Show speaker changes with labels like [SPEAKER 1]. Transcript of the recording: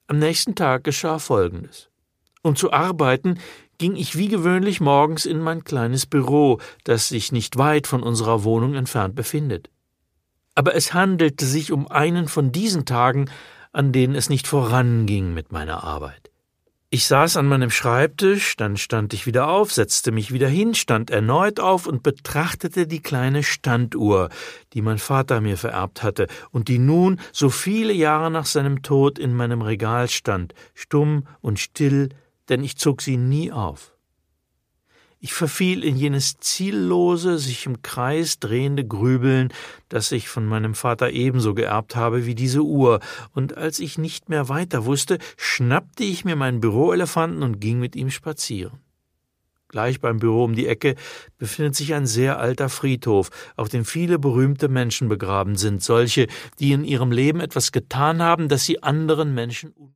[SPEAKER 1] Am nächsten Tag geschah Folgendes. Um zu arbeiten, ging ich wie gewöhnlich morgens in mein kleines Büro, das sich nicht weit von unserer Wohnung entfernt befindet. Aber es handelte sich um einen von diesen Tagen, an denen es nicht voranging mit meiner Arbeit. Ich saß an meinem Schreibtisch, dann stand ich wieder auf, setzte mich wieder hin, stand erneut auf und betrachtete die kleine Standuhr, die mein Vater mir vererbt hatte und die nun, so viele Jahre nach seinem Tod, in meinem Regal stand, stumm und still, denn ich zog sie nie auf. Ich verfiel in jenes ziellose, sich im Kreis drehende Grübeln, das ich von meinem Vater ebenso geerbt habe wie diese Uhr, und als ich nicht mehr weiter wusste, schnappte ich mir meinen Büroelefanten und ging mit ihm spazieren. Gleich beim Büro um die Ecke befindet sich ein sehr alter Friedhof, auf dem viele berühmte Menschen begraben sind, solche, die in ihrem Leben etwas getan haben, das sie anderen Menschen